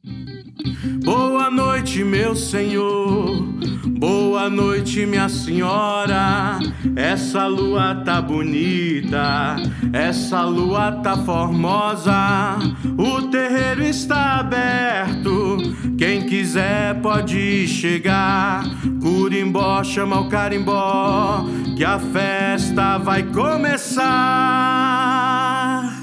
Boa noite, meu senhor. Boa noite, minha senhora. Essa lua tá bonita, essa lua tá formosa. O terreiro está aberto, quem quiser pode chegar. Curimbó, chama o carimbó, que a festa vai começar.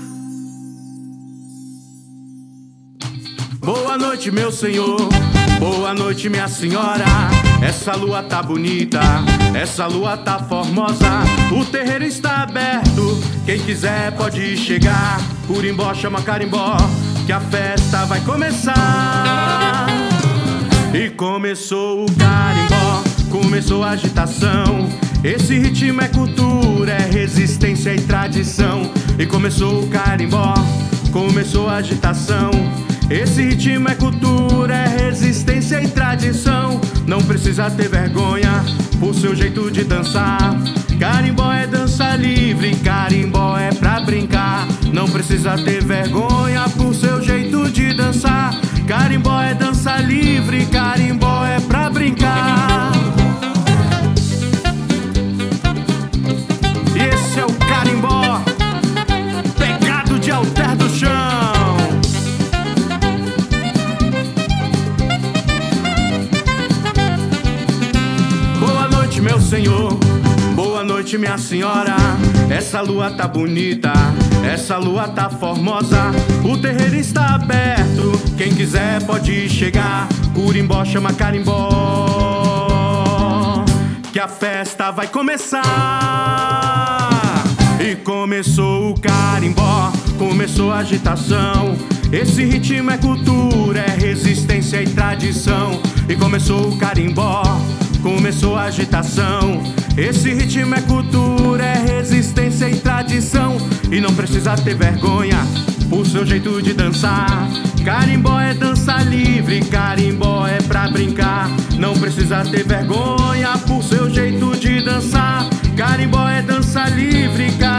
Boa noite, meu senhor. Boa noite, minha senhora. Essa lua tá bonita, essa lua tá formosa. O terreiro está aberto, quem quiser pode chegar. Curimbó, chama carimbó, que a festa vai começar. E começou o carimbó, começou a agitação. Esse ritmo é cultura, é resistência e tradição. E começou o carimbó, começou a agitação. Esse ritmo é cultura, é resistência e tradição. Não precisa ter vergonha por seu jeito de dançar. Carimbó é dança livre, carimbó é pra brincar. Não precisa ter vergonha por seu jeito de dançar. Carimbó é dança livre, carimbó é pra brincar. E esse é o carimbó, pegado de alter do chão. Meu senhor, boa noite, minha senhora. Essa lua tá bonita, essa lua tá formosa. O terreiro está aberto, quem quiser pode chegar. Curimbó, chama carimbó, que a festa vai começar. E começou o carimbó, começou a agitação. Esse ritmo é cultura, é resistência e tradição. E começou o carimbó, começou a agitação. Esse ritmo é cultura, é resistência e tradição. E não precisa ter vergonha por seu jeito de dançar. Carimbó é dança livre, carimbó é pra brincar. Não precisa ter vergonha por seu jeito de dançar. Carimbó é dança livre,